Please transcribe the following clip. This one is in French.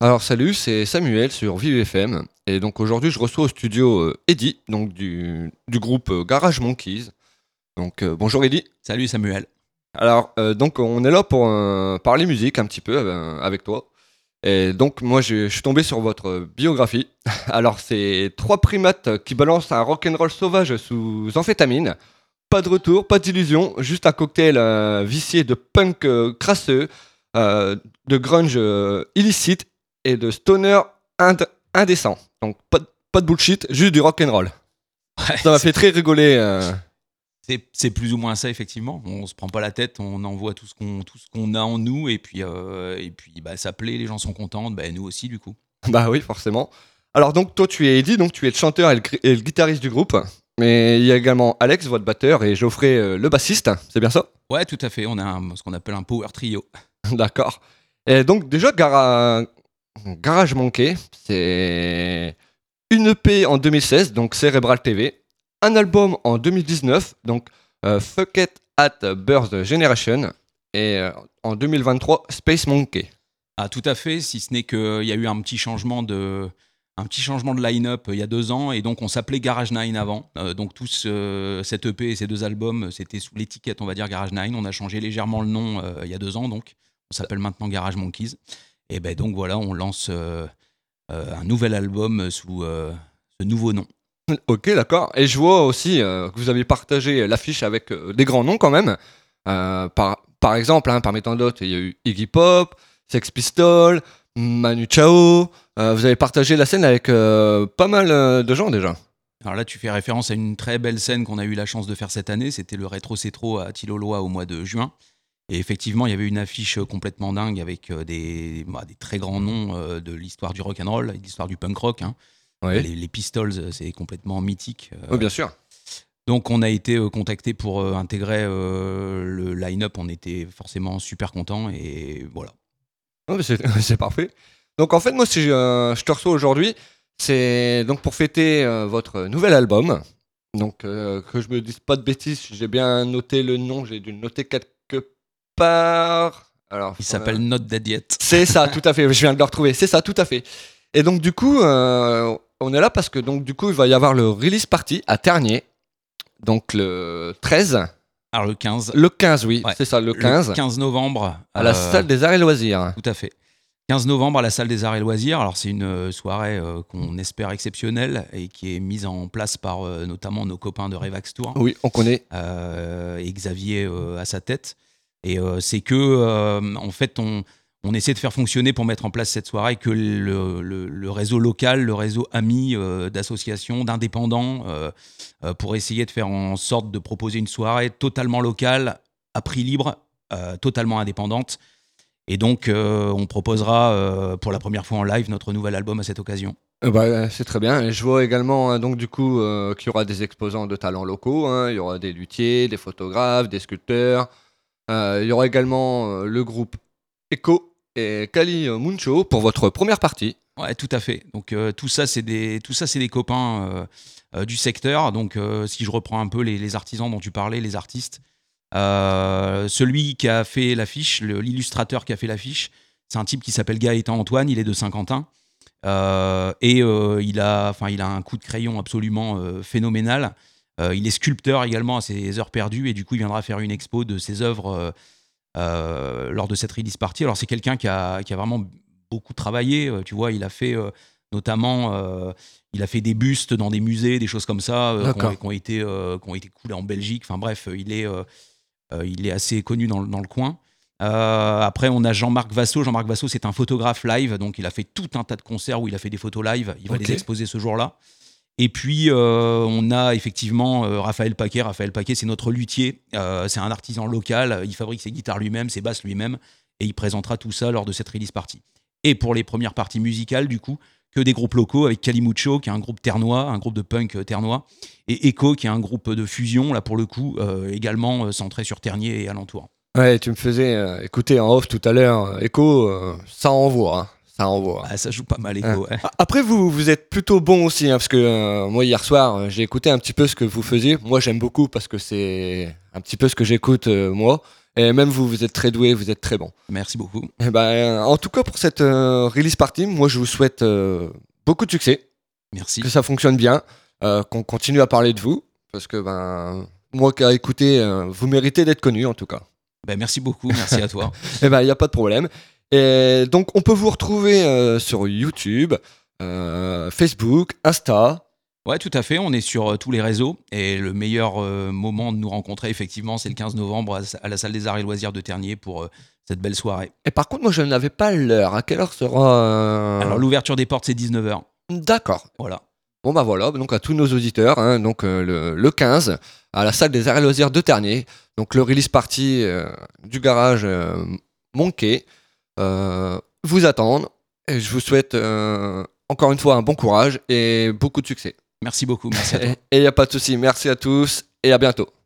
Alors salut, c'est Samuel sur Vive FM. Et donc aujourd'hui, je reçois au studio Eddy, donc du groupe Garage Monkeys. Donc bonjour Eddy. Salut Samuel. Alors donc on est là pour parler musique un petit peu avec toi. Et donc moi je suis tombé sur votre biographie. Alors c'est trois primates qui balancent un rock'n'roll sauvage sous amphétamine. Pas de retour, pas d'illusion, juste un cocktail vicié de punk crasseux, euh, de grunge illicite et de stoner indécent. Donc pas de bullshit, juste du rock'n'roll. Ouais, Ça m'a fait très rigoler. c'est plus ou moins ça effectivement. On se prend pas la tête, on envoie tout ce qu'on a en nous et puis bah, ça plaît, les gens sont contents, bah, nous aussi du coup. Bah oui, forcément. Alors donc toi tu es Eddie, donc tu es le chanteur et le guitariste du groupe. Mais il y a également Alex, votre batteur, et Geoffrey, le bassiste. C'est bien ça? Ouais, tout à fait. On a ce qu'on appelle un power trio. D'accord. Et donc déjà Garage Monkey, c'est une EP en 2016, donc Cerebral TV, un album en 2019, donc Fuck It at Birth Generation, et en 2023, Space Monkey. Ah, tout à fait. Si ce n'est qu'il y a eu un petit changement de line-up il y a 2 ans et donc on s'appelait Garage 9 avant. Donc cette EP et ces deux albums, c'était sous l'étiquette, on va dire Garage 9. On a changé légèrement le nom il y a 2 ans, donc on s'appelle maintenant Garage Monkeys. Et ben donc voilà, on lance un nouvel album sous ce nouveau nom. Ok, d'accord. Et je vois aussi que vous avez partagé l'affiche avec des grands noms quand même. Par exemple, hein, parmi tant d'autres, il y a eu Iggy Pop, Sex Pistols, Manu Chao. Vous avez partagé la scène avec pas mal de gens déjà. Alors là, tu fais référence à une très belle scène qu'on a eu la chance de faire cette année. C'était le Rétro Cétro à Tilloloa au mois de juin. Et effectivement, il y avait une affiche complètement dingue avec des très grands noms de l'histoire du rock and roll, et de l'histoire du punk rock, hein. Oui, Les Pistols, c'est complètement mythique. oui, bien sûr. Donc on a été contacté pour intégrer le line-up. On était forcément super contents et voilà. Non, mais c'est c'est parfait. Donc en fait, moi, si je te reçois aujourd'hui, c'est donc pour fêter votre nouvel album. Donc que je me dise pas de bêtises, j'ai bien noté le nom, j'ai dû le noter quelque part. Alors, Il s'appelle Not Dead Yet. c'est ça, tout à fait. Je viens de le retrouver. C'est ça, tout à fait. Et donc du coup, on est là parce que donc du coup, il va y avoir le release party à Ternier, donc le 13, Alors le 15, le 15, oui, ouais, c'est ça, le le 15, 15 novembre, à la salle des Arts et Loisirs. tout à fait. 15 novembre à la salle des Arts et Loisirs. Alors c'est une soirée qu'on espère exceptionnelle et qui est mise en place par notamment nos copains de Revax Tour Oui, on connaît. et Xavier à sa tête. Et c'est que en fait on essaie de faire fonctionner pour mettre en place cette soirée que le réseau local, le réseau ami d'associations, d'indépendants, pour essayer de faire en sorte de proposer une soirée totalement locale, à prix libre, totalement indépendante. Et donc, on proposera pour la première fois en live notre nouvel album à cette occasion. C'est très bien. Et je vois également donc du coup qu'il y aura des exposants de talents locaux, hein. Il y aura des luthiers, des photographes, des sculpteurs. Il y aura également le groupe Echo et Kali Muncho pour votre première partie. Ouais, tout à fait. Donc, tout ça, c'est des copains du secteur. Donc, si je reprends un peu les artisans dont tu parlais, les artistes, celui qui a fait l'affiche, l'illustrateur qui a fait l'affiche, c'est un type qui s'appelle Gaëtan Antoine. Il est de Saint-Quentin. Il a un coup de crayon absolument phénoménal. Il est sculpteur également à ses heures perdues et du coup il viendra faire une expo de ses œuvres lors de cette release party. Alors c'est quelqu'un qui a vraiment beaucoup travaillé, tu vois, il a fait notamment il a fait des bustes dans des musées, des choses comme ça D'accord. qui ont été coulés en Belgique. Enfin bref, il est assez connu dans le coin. Après, on a Jean-Marc Vassot. Jean-Marc Vassot, c'est un photographe live, donc il a fait tout un tas de concerts où il a fait des photos live. Il va Ok. les exposer ce jour-là. Et puis, on a effectivement Raphaël Paquet. Raphaël Paquet, c'est notre luthier. C'est un artisan local. Il fabrique ses guitares lui-même, ses basses lui-même. Et il présentera tout ça lors de cette release party. Et pour les premières parties musicales, du coup, que des groupes locaux avec Calimucho, qui est un groupe ternois, un groupe de punk ternois, et Echo, qui est un groupe de fusion, là pour le coup, également centré sur Ternier et alentour. Ouais, tu me faisais écouter en off tout à l'heure. Echo, ça envoie, hein. Ça envoie. Ah, ça joue pas mal, Hein. Echo. Ouais. Après, vous êtes plutôt bon aussi, hein, parce que moi, hier soir, j'ai écouté un petit peu ce que vous faisiez. Moi, j'aime beaucoup parce que c'est un petit peu ce que j'écoute, moi. Et même vous, vous êtes très doué, vous êtes très bon. Merci beaucoup. Et ben, en tout cas, pour cette release party, moi, je vous souhaite beaucoup de succès, Merci. que ça fonctionne bien, qu'on continue à parler de vous, parce que moi qui ai écouté, vous méritez d'être connu, en tout cas. Merci beaucoup, merci à toi. Et ben, il n'y a pas de problème. Et donc, on peut vous retrouver sur YouTube, Facebook, Insta. Ouais, tout à fait. On est sur tous les réseaux. Et le meilleur moment de nous rencontrer, effectivement, c'est le 15 novembre à la salle des arts et loisirs de Tergnier pour cette belle soirée. Et par contre, moi, je n'avais pas l'heure. À quelle heure sera... Alors, l'ouverture des portes, c'est 19h. D'accord. Voilà. Bon, bah voilà. Donc, à tous nos auditeurs, hein, donc, le 15, à la salle des arts et loisirs de Tergnier. Donc, le release party du garage Monkey vous attendent. Et je vous souhaite encore une fois un bon courage et beaucoup de succès. Merci beaucoup, merci à toi. Et il n'y a pas de souci. Merci à tous et à bientôt.